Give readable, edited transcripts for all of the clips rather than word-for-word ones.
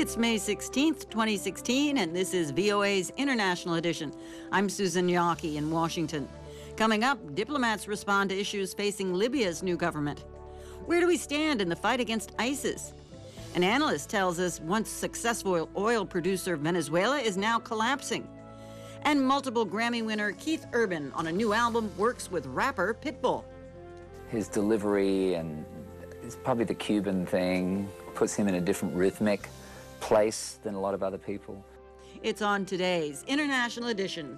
It's May 16th, 2016, and this is VOA's International Edition. I'm Susan Yaki in Washington. Coming up, diplomats respond to issues facing Libya's new government. Where do we stand in the fight against ISIS? An analyst tells us once successful oil producer Venezuela is now collapsing. And multiple Grammy winner Keith Urban on a new album works with rapper Pitbull. His delivery and it's probably the Cuban thing puts him in a different rhythmic place than a lot of other people. It's on today's International Edition.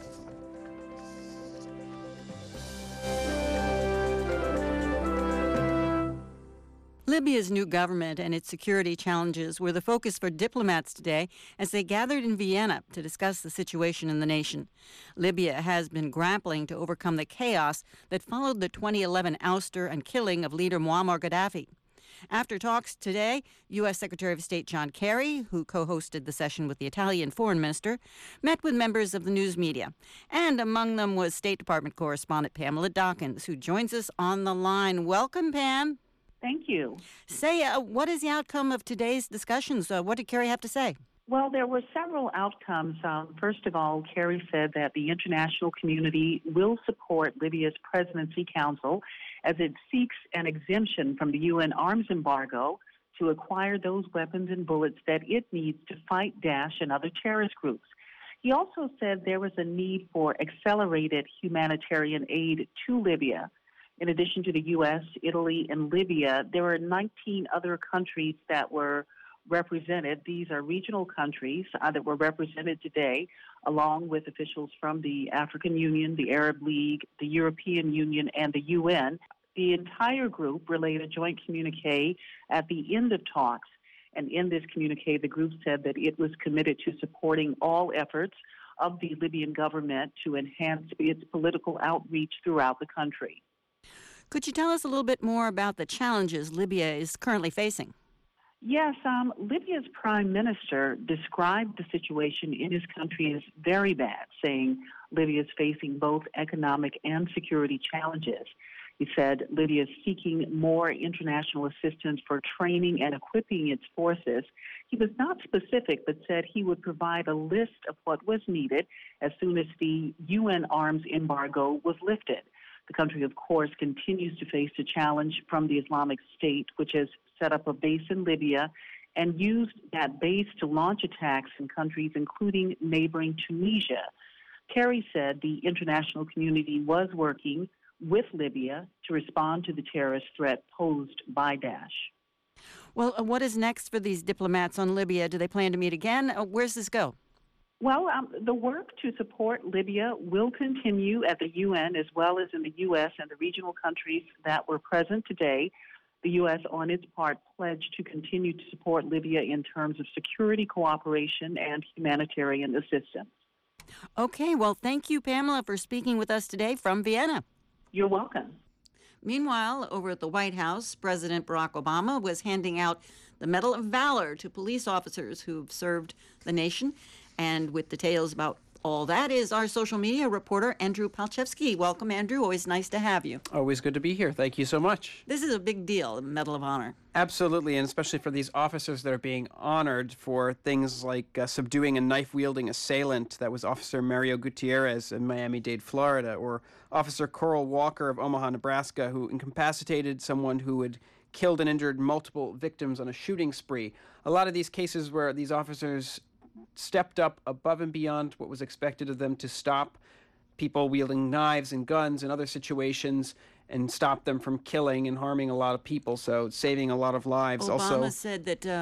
Libya's new government and its security challenges were the focus for diplomats today as they gathered in Vienna to discuss the situation in the nation. Libya has been grappling to overcome the chaos that followed the 2011 ouster and killing of leader Muammar Gaddafi. After talks today, U.S. Secretary of State John Kerry, who co-hosted the session with the Italian foreign minister, met with members of the news media. And among them was State Department correspondent Pamela Dawkins, who joins us on the line. Welcome, Pam. Thank you. Say, what is the outcome of today's discussions? What did Kerry have to say? Well, there were several outcomes. First of all, Kerry said that the international community will support Libya's Presidency Council as it seeks an exemption from the UN arms embargo to acquire those weapons and bullets that it needs to fight Daesh and other terrorist groups. He also said there was a need for accelerated humanitarian aid to Libya. In addition to the U.S., Italy, and Libya, there were 19 other countries that were represented. These are regional countries that were represented today, along with officials from the African Union, the Arab League, the European Union, and the UN. The entire group relayed a joint communique at the end of talks. And in this communique, the group said that it was committed to supporting all efforts of the Libyan government to enhance its political outreach throughout the country. Could you tell us a little bit more about the challenges Libya is currently facing? Yes, Libya's prime minister described the situation in his country as very bad, saying Libya is facing both economic and security challenges. He said Libya is seeking more international assistance for training and equipping its forces. He was not specific, but said he would provide a list of what was needed as soon as the UN arms embargo was lifted. The country, of course, continues to face a challenge from the Islamic State, which has set up a base in Libya and used that base to launch attacks in countries including neighboring Tunisia. Kerry said the international community was working with Libya to respond to the terrorist threat posed by Daesh. Well, what is next for these diplomats on Libya? Do they plan to meet again? Where's this go? Well, the work to support Libya will continue at the UN as well as in the U.S. and the regional countries that were present today. The U.S., on its part, pledged to continue to support Libya in terms of security cooperation and humanitarian assistance. Okay, well, thank you, Pamela, for speaking with us today from Vienna. You're welcome. Meanwhile, over at the White House, President Barack Obama was handing out the Medal of Valor to police officers who've served the nation. And with details about all that is our social media reporter, Andrew Palchevsky. Welcome, Andrew. Always nice to have you. Always good to be here. Thank you so much. This is a big deal, the Medal of Honor. Absolutely, and especially for these officers that are being honored for things like subduing a knife-wielding assailant. That was Officer Mario Gutierrez in Miami-Dade, Florida, or Officer Coral Walker of Omaha, Nebraska, who incapacitated someone who had killed and injured multiple victims on a shooting spree. A lot of these cases where these officers stepped up above and beyond what was expected of them to stop people wielding knives and guns in other situations and stop them from killing and harming a lot of people, so saving a lot of lives. Obama said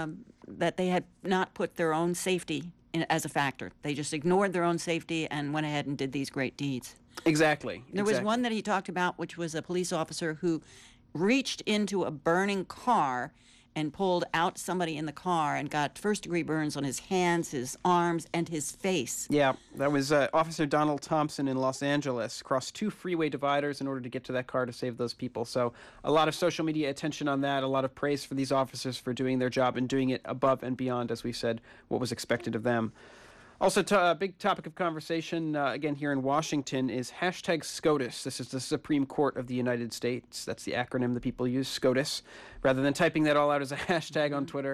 that they had not put their own safety as a factor. They just ignored their own safety and went ahead and did these great deeds. Exactly. There was one that he talked about, which was a police officer who reached into a burning car and pulled out somebody in the car and got first-degree burns on his hands, his arms, and his face. Yeah, that was Officer Donald Thompson in Los Angeles, crossed 2 freeway dividers in order to get to that car to save those people. So a lot of social media attention on that, a lot of praise for these officers for doing their job and doing it above and beyond, as we said, what was expected of them. Also, a big topic of conversation, again, here in Washington is hashtag SCOTUS. This is the Supreme Court of the United States. That's the acronym that people use, SCOTUS, rather than typing that all out as a hashtag on Twitter.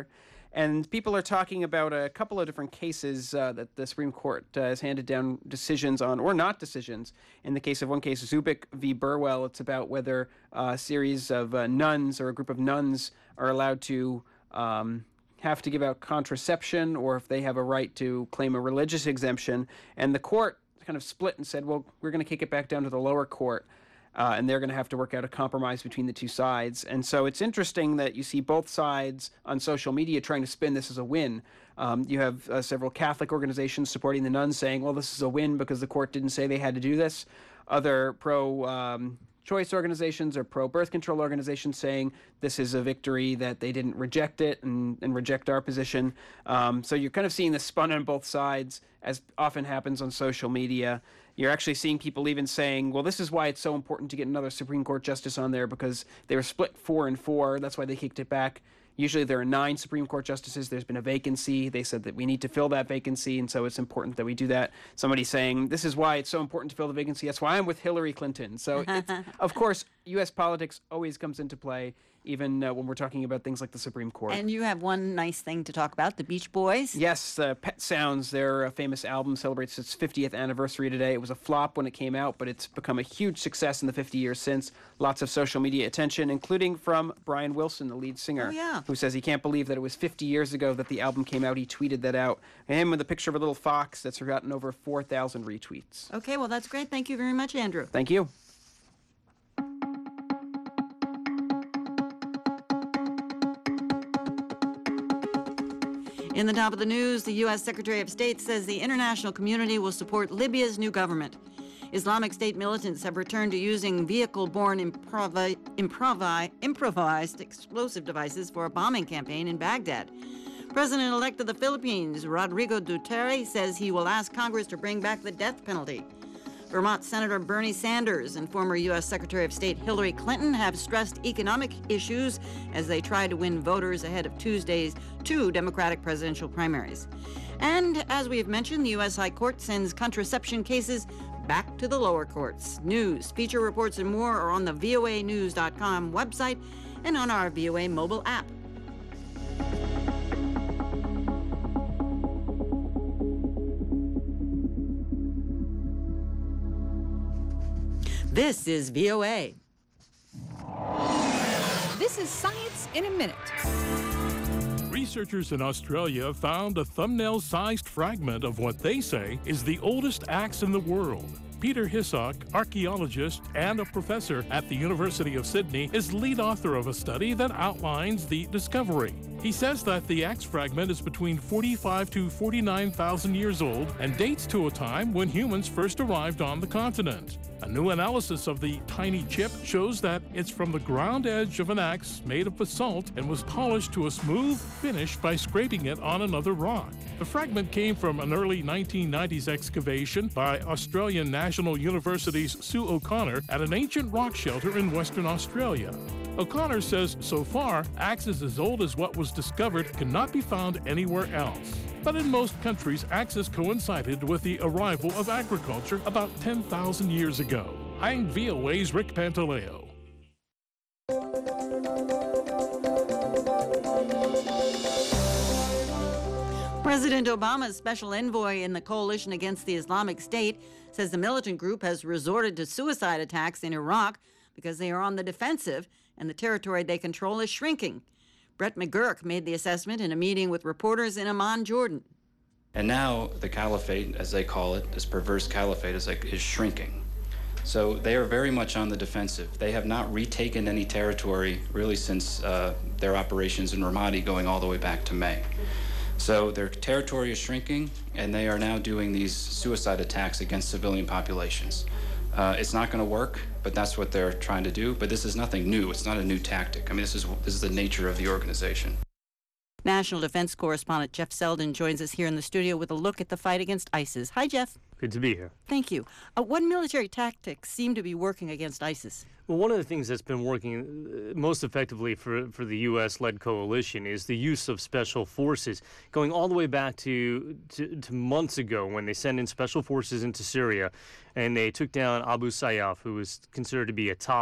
And people are talking about a couple of different cases that the Supreme Court has handed down decisions on, or not decisions. In the case of one case, Zubik v. Burwell, it's about whether a series of nuns or a group of nuns are allowed to have to give out contraception, or if they have a right to claim a religious exemption. And the court kind of split and said, well, we're going to kick it back down to the lower court. And they're going to have to work out a compromise between the two sides. And so it's interesting that you see both sides on social media trying to spin this as a win. You have several Catholic organizations supporting the nuns saying, well, this is a win because the court didn't say they had to do this. Other pro-choice organizations or pro-birth control organizations saying this is a victory, that they didn't reject it and reject our position. So you're kind of seeing this spun on both sides, as often happens on social media. You're actually seeing people even saying, well, this is why it's so important to get another Supreme Court justice on there, because they were split 4-4. That's why they kicked it back. Usually there are 9 Supreme Court justices. There's been a vacancy. They said that we need to fill that vacancy, and so it's important that we do that. Somebody saying, this is why it's so important to fill the vacancy. That's why I'm with Hillary Clinton. So, of course, U.S. politics always comes into play, even when we're talking about things like the Supreme Court. And you have one nice thing to talk about, the Beach Boys. Yes, Pet Sounds, their famous album, celebrates its 50th anniversary today. It was a flop when it came out, but it's become a huge success in the 50 years since. Lots of social media attention, including from Brian Wilson, the lead singer, who says he can't believe that it was 50 years ago that the album came out. He tweeted that out. Him with a picture of a little fox that's gotten over 4,000 retweets. Okay, well, that's great. Thank you very much, Andrew. Thank you. In the top of the news, the U.S. Secretary of State says the international community will support Libya's new government. Islamic State militants have returned to using vehicle-borne improvised explosive devices for a bombing campaign in Baghdad. President-elect of the Philippines, Rodrigo Duterte, says he will ask Congress to bring back the death penalty. Vermont Senator Bernie Sanders and former U.S. Secretary of State Hillary Clinton have stressed economic issues as they try to win voters ahead of Tuesday's 2 Democratic presidential primaries. And as we have mentioned, the U.S. High Court sends contraception cases back to the lower courts. News, feature reports, and more are on the voanews.com website and on our VOA mobile app. This is VOA. This is Science in a Minute. Researchers in Australia found a thumbnail-sized fragment of what they say is the oldest axe in the world. Peter Hissock, archaeologist and a professor at the University of Sydney, is lead author of a study that outlines the discovery. He says that the axe fragment is between 45 to 49,000 years old and dates to a time when humans first arrived on the continent. A new analysis of the tiny chip shows that it's from the ground edge of an axe made of basalt and was polished to a smooth finish by scraping it on another rock. The fragment came from an early 1990s excavation by Australian National University's Sue O'Connor at an ancient rock shelter in Western Australia. O'Connor says so far, axes as old as what was discovered cannot be found anywhere else. But in most countries, axes coincided with the arrival of agriculture about 10,000 years ago. I'm VOA's Rick Pantaleo. President Obama's special envoy in the coalition against the Islamic State says the militant group has resorted to suicide attacks in Iraq because they are on the defensive and the territory they control is shrinking. Brett McGurk made the assessment in a meeting with reporters in Amman, Jordan. And now the caliphate, as they call it, this perverse caliphate, is shrinking. So they are very much on the defensive. They have not retaken any territory really since their operations in Ramadi going all the way back to May. So their territory is shrinking, and they are now doing these suicide attacks against civilian populations. It's not going to work, but that's what they're trying to do. But this is nothing new. It's not a new tactic. I mean, this is the nature of the organization. National Defense Correspondent Jeff Selden joins us here in the studio with a look at the fight against ISIS. Hi, Jeff. Good to be here. Thank you. What military tactics seem to be working against ISIS? Well, one of the things that's been working most effectively for the U.S.-led coalition is the use of special forces, going all the way back to months ago when they sent in special forces into Syria, and they took down Abu Sayyaf, who was considered to be a top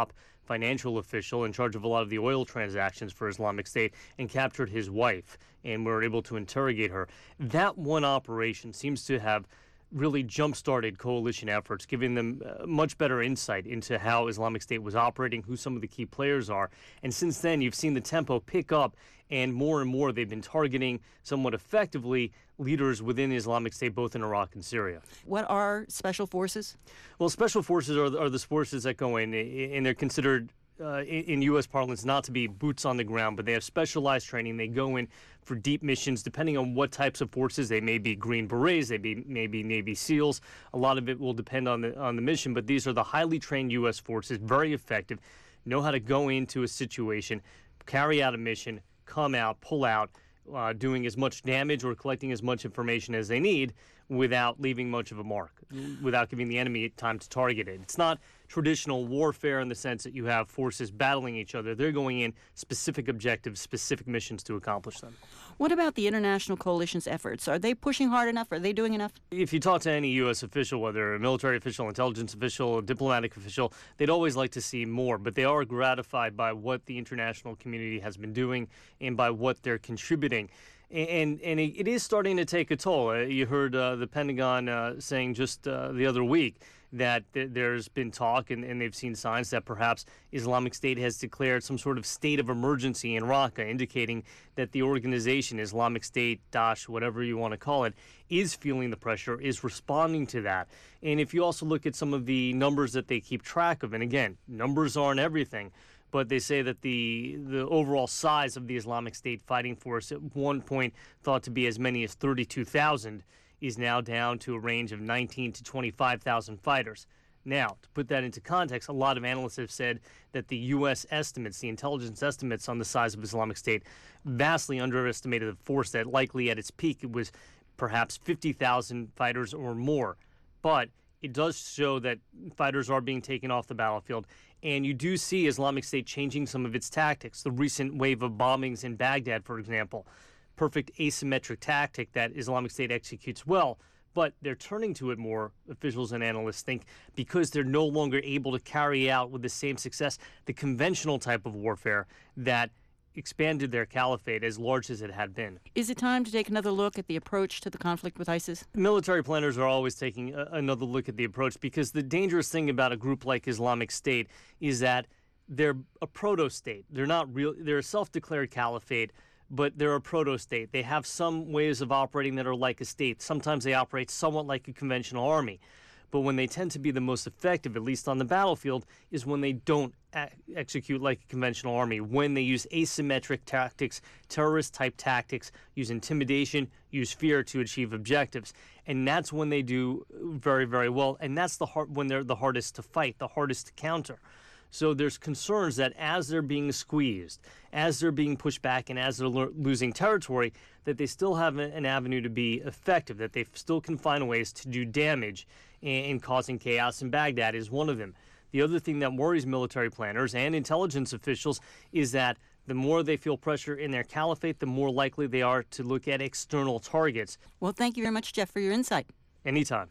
financial official in charge of a lot of the oil transactions for Islamic State and captured his wife, and were able to interrogate her. That one operation seems to have really jump-started coalition efforts, giving them much better insight into how Islamic State was operating, who some of the key players are. And since then, you've seen the tempo pick up, and more they've been targeting somewhat effectively leaders within Islamic State, both in Iraq and Syria. What are special forces? Well, special forces are the forces that go in, and they're considered in U.S. parlance not to be boots on the ground, but they have specialized training. They go in for deep missions, depending on what types of forces. They may be Green Berets, they may be Navy SEALs. A lot of it will depend on the mission, but these are the highly trained U.S. forces, very effective, know how to go into a situation, carry out a mission, come out, pull out, doing as much damage or collecting as much information as they need without leaving much of a mark, without giving the enemy time to target it. It's not traditional warfare in the sense that you have forces battling each other. They're going in specific objectives, specific missions to accomplish them. What about the international coalition's efforts? Are they pushing hard enough? Are they doing enough? If you talk to any U.S. official, whether a military official, intelligence official, diplomatic official, they'd always like to see more, but they are gratified by what the international community has been doing and by what they're contributing. And it is starting to take a toll. You heard the Pentagon saying just the other week that there's been talk and they've seen signs that perhaps Islamic State has declared some sort of state of emergency in Raqqa, indicating that the organization, Islamic State, Daesh, whatever you want to call it, is feeling the pressure, is responding to that. And if you also look at some of the numbers that they keep track of, and again, numbers aren't everything, but they say that the overall size of the Islamic State fighting force, at one point thought to be as many as 32,000, is now down to a range of 19 to 25,000 fighters. Now, to put that into context, a lot of analysts have said that the U.S. estimates, the intelligence estimates on the size of Islamic State, vastly underestimated the force that likely at its peak it was perhaps 50,000 fighters or more. But it does show that fighters are being taken off the battlefield, and you do see Islamic State changing some of its tactics. The recent wave of bombings in Baghdad, for example, perfect asymmetric tactic that Islamic State executes well, but they're turning to it more, officials and analysts think, because they're no longer able to carry out with the same success the conventional type of warfare that expanded their caliphate as large as it had been. Is it time to take another look at the approach to the conflict with ISIS? Military planners are always taking another look at the approach, because the dangerous thing about a group like Islamic State is that they're a proto-state. They're not real. They're a self-declared caliphate, but they're a proto-state. They have some ways of operating that are like a state. Sometimes they operate somewhat like a conventional army. But when they tend to be the most effective, at least on the battlefield, is when they don't execute like a conventional army, when they use asymmetric tactics, terrorist-type tactics, use intimidation, use fear to achieve objectives. And that's when they do very, very well. And that's when they're the hardest to fight, the hardest to counter. So there's concerns that as they're being squeezed, as they're being pushed back, and as they're losing territory, that they still have an avenue to be effective, that they still can find ways to do damage in causing chaos, and Baghdad is one of them. The other thing that worries military planners and intelligence officials is that the more they feel pressure in their caliphate, the more likely they are to look at external targets. Well, thank you very much, Jeff, for your insight. Anytime.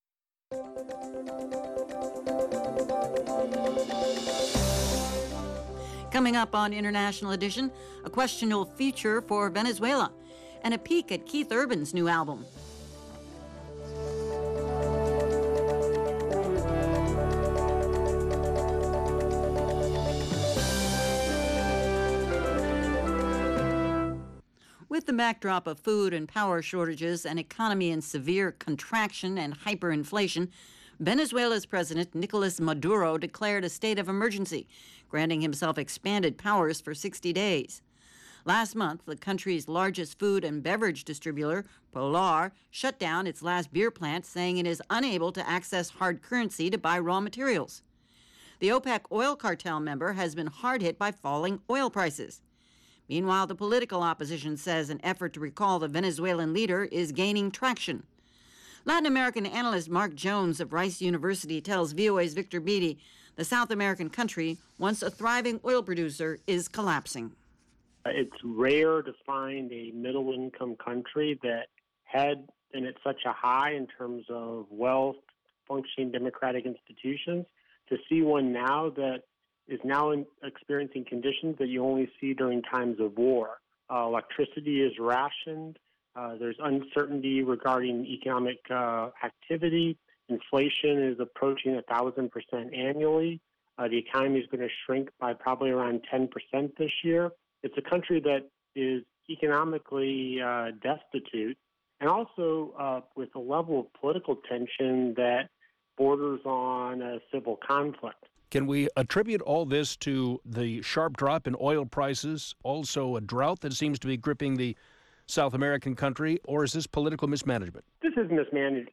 Coming up on International Edition, a question will feature for Venezuela and a peek at Keith Urban's new album. With the backdrop of food and power shortages, an economy in severe contraction and hyperinflation, Venezuela's President Nicolas Maduro declared a state of emergency, granting himself expanded powers for 60 days. Last month, the country's largest food and beverage distributor, Polar, shut down its last beer plant, saying it is unable to access hard currency to buy raw materials. The OPEC oil cartel member has been hard hit by falling oil prices. Meanwhile, the political opposition says an effort to recall the Venezuelan leader is gaining traction. Latin American analyst Mark Jones of Rice University tells VOA's Victor Beatty the South American country, once a thriving oil producer, is collapsing. It's rare to find a middle-income country that had been at such a high in terms of wealth, functioning democratic institutions, to see one now that is now experiencing conditions that you only see during times of war. Electricity is rationed. There's uncertainty regarding economic activity. Inflation is approaching 1,000% annually. The economy is going to shrink by probably around 10% this year. It's a country that is economically destitute, and also with a level of political tension that borders on a civil conflict. Can we attribute all this to the sharp drop in oil prices, also a drought that seems to be gripping the South American country, or is this political mismanagement? This is mismanaged.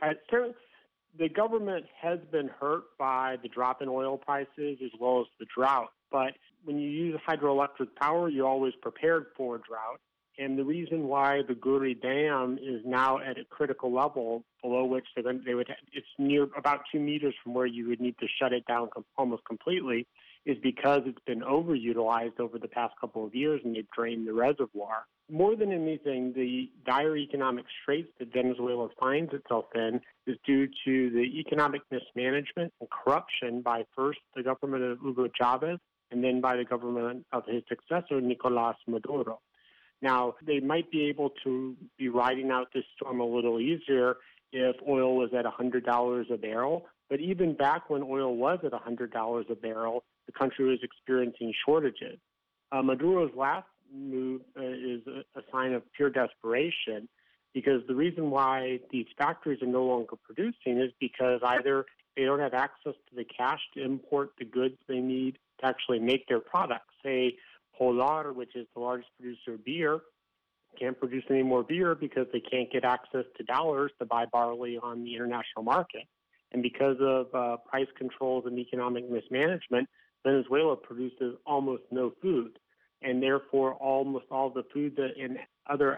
The government has been hurt by the drop in oil prices as well as the drought. But when you use hydroelectric power, you're always prepared for a drought. And the reason why the Guri Dam is now at a critical level below which it's near about 2 meters from where you would need to shut it down almost completely, is because it's been overutilized over the past couple of years and they've drained the reservoir. More than anything, the dire economic straits that Venezuela finds itself in is due to the economic mismanagement and corruption by first the government of Hugo Chavez and then by the government of his successor, Nicolás Maduro. Now, they might be able to be riding out this storm a little easier if oil was at $100 a barrel. But even back when oil was at $100 a barrel, the country was experiencing shortages. Maduro's last move is a sign of pure desperation, because the reason why these factories are no longer producing is because either they don't have access to the cash to import the goods they need to actually make their products. Say, Polar, which is the largest producer of beer, can't produce any more beer because they can't get access to dollars to buy barley on the international market. And because of price controls and economic mismanagement, Venezuela produces almost no food. And therefore, almost all the food and other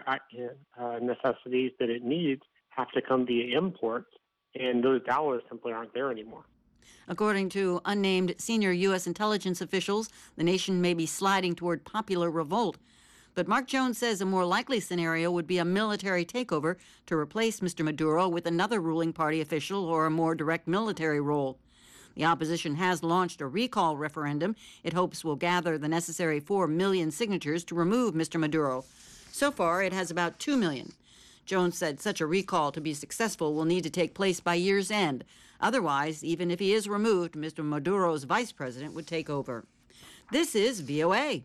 necessities that it needs have to come via imports. And those dollars simply aren't there anymore. According to unnamed senior U.S. intelligence officials, the nation may be sliding toward popular revolt. But Mark Jones says a more likely scenario would be a military takeover to replace Mr. Maduro with another ruling party official or a more direct military role. The opposition has launched a recall referendum it hopes will gather the necessary 4 million signatures to remove Mr. Maduro. So far, it has about 2 million. Jones said such a recall to be successful will need to take place by year's end. Otherwise, even if he is removed, Mr. Maduro's vice president would take over. This is VOA.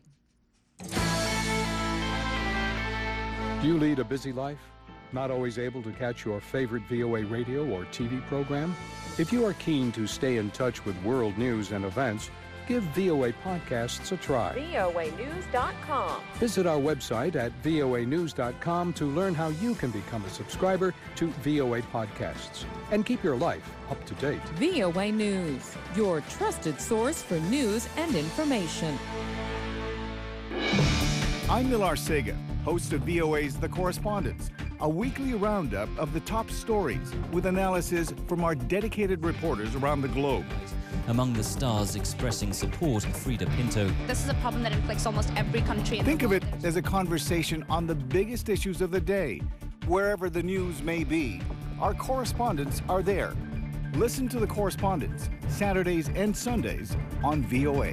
Do you lead a busy life? Not always able to catch your favorite VOA radio or TV program? If you are keen to stay in touch with world news and events, give VOA Podcasts a try. voanews.com. Visit our website at voanews.com to learn how you can become a subscriber to VOA Podcasts and keep your life up to date. VOA News, your trusted source for news and information. I'm Nilar Sega, host of VOA's The Correspondents, a weekly roundup of the top stories with analysis from our dedicated reporters around the globe. Among the stars expressing support, Frida Pinto. This is a problem that inflicts almost every country in Think the world. of it as a conversation on the biggest issues of the day. Wherever the news may be, our correspondents are there. Listen to The Correspondents, Saturdays and Sundays on VOA.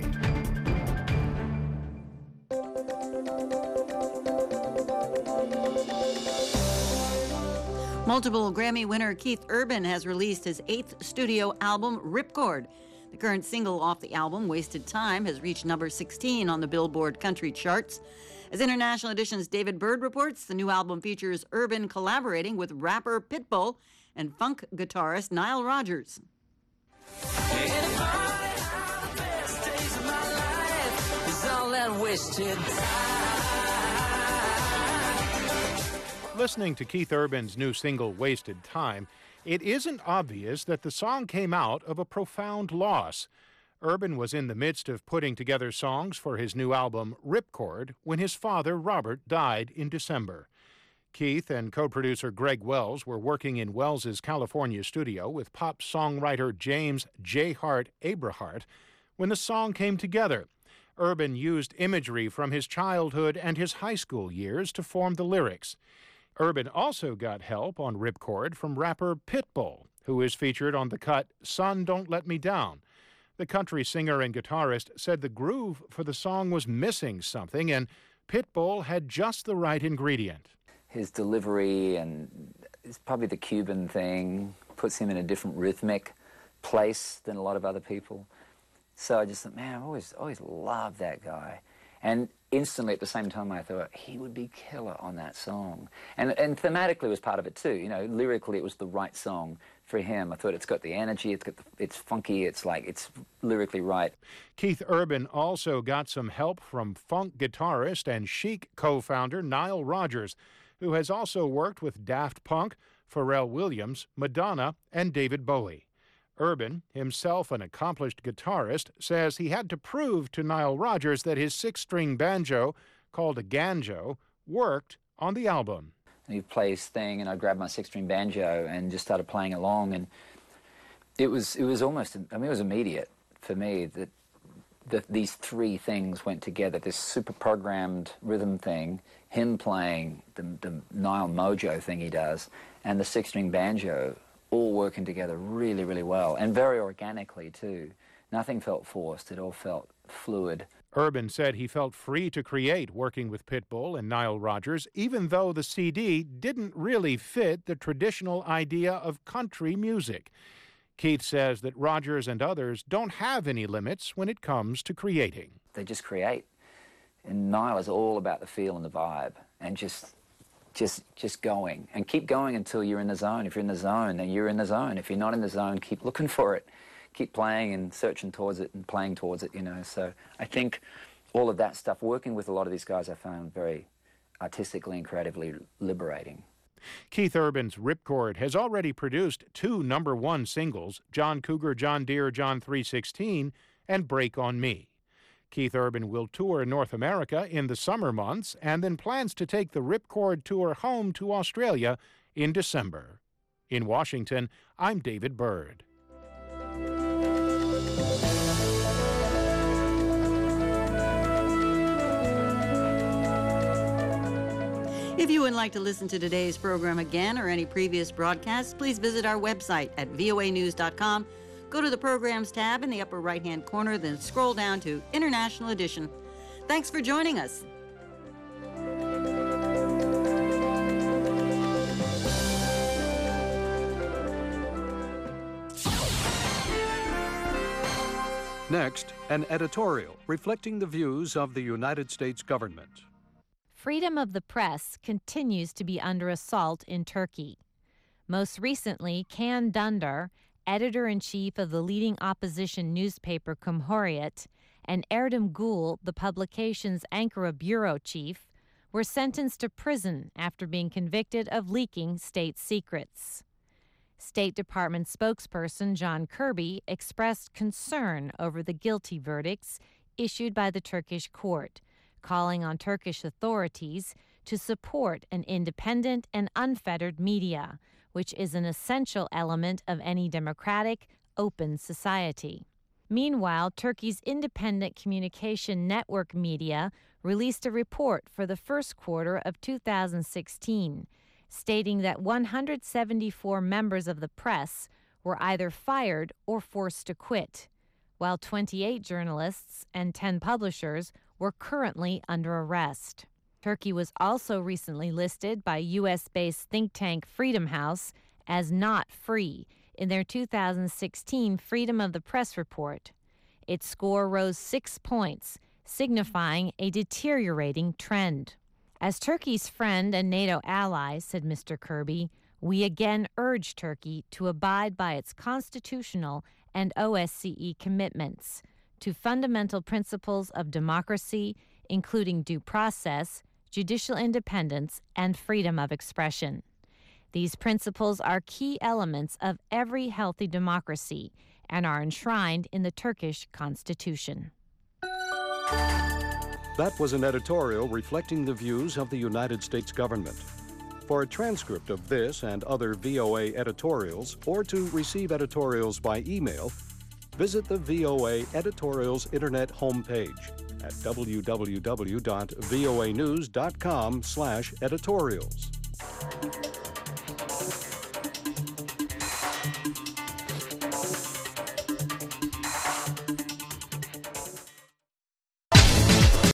Multiple Grammy winner Keith Urban has released his 8th studio album, Ripcord. The current single off the album, Wasted Time, has reached number 16 on the Billboard country charts. As International Edition's David Bird reports, the new album features Urban collaborating with rapper Pitbull and funk guitarist Nile Rodgers. Listening to Keith Urban's new single, Wasted Time, it isn't obvious that the song came out of a profound loss. Urban was in the midst of putting together songs for his new album, Ripcord, when his father, Robert, died in December. Keith and co-producer Greg Wells were working in Wells's California studio with pop songwriter James J. Hart Abrahart when the song came together. Urban used imagery from his childhood and his high school years to form the lyrics. Urban also got help on Ripcord from rapper Pitbull, who is featured on the cut Son, Don't Let Me Down. The country singer and guitarist said the groove for the song was missing something, and Pitbull had just the right ingredient. His delivery, and it's probably the Cuban thing, puts him in a different rhythmic place than a lot of other people. So I just thought, man, I've always loved that guy. And instantly at the same time I thought, he would be killer on that song. And thematically was part of it too. You know, lyrically it was the right song for him. I thought it's got the energy, it's funky, it's lyrically right. Keith Urban also got some help from funk guitarist and Chic co-founder Nile Rodgers, who has also worked with Daft Punk, Pharrell Williams, Madonna, and David Bowie. Urban, himself an accomplished guitarist, says he had to prove to Nile Rodgers that his 6-string banjo, called a ganjo, worked on the album. And he'd play his thing, and I grabbed my 6-string banjo and just started playing along, and it was almost, I mean, it was immediate for me that these three things went together, this super programmed rhythm thing, him playing the Nile Mojo thing he does, and the 6-string banjo, all working together really, really well, and very organically too. Nothing felt forced, it all felt fluid. Urban said he felt free to create working with Pitbull and Nile Rodgers, even though the CD didn't really fit the traditional idea of country music. Keith says that Rodgers and others don't have any limits when it comes to creating. They just create. And Nile is all about the feel and the vibe, and just going. And keep going until you're in the zone. If you're in the zone, then you're in the zone. If you're not in the zone, keep looking for it. Keep playing and searching towards it and playing towards it, you know. So I think all of that stuff, working with a lot of these guys, I found very artistically and creatively liberating. Keith Urban's Ripcord has already produced 2 #1 singles, John Cougar, John Deere, John 3:16, and Break on Me. Keith Urban will tour North America in the summer months and then plans to take the Ripcord tour home to Australia in December. In Washington, I'm David Byrd. If you would like to listen to today's program again or any previous broadcasts, please visit our website at voanews.com. Go to the Programs tab in the upper right-hand corner, then scroll down to International Edition. Thanks for joining us. Next, an editorial reflecting the views of the United States government. Freedom of the press continues to be under assault in Turkey. Most recently, Can Dündar, editor-in-chief of the leading opposition newspaper Cumhuriyet, and Erdem Gül, the publication's Ankara bureau chief, were sentenced to prison after being convicted of leaking state secrets. State Department spokesperson John Kirby expressed concern over the guilty verdicts issued by the Turkish court, calling on Turkish authorities to support an independent and unfettered media, which is an essential element of any democratic, open society. Meanwhile, Turkey's independent communication network media released a report for the first quarter of 2016, stating that 174 members of the press were either fired or forced to quit, while 28 journalists and 10 publishers were currently under arrest. Turkey was also recently listed by U.S.-based think tank Freedom House as not free in their 2016 Freedom of the Press report. Its score rose 6 points, signifying a deteriorating trend. As Turkey's friend and NATO ally, said Mr. Kirby, we again urge Turkey to abide by its constitutional and OSCE commitments to fundamental principles of democracy, including due process, judicial independence, and freedom of expression. These principles are key elements of every healthy democracy and are enshrined in the Turkish constitution. That was an editorial reflecting the views of the United States government. For a transcript of this and other VOA editorials, or to receive editorials by email, visit the VOA Editorials Internet homepage at www.voanews.com/editorials.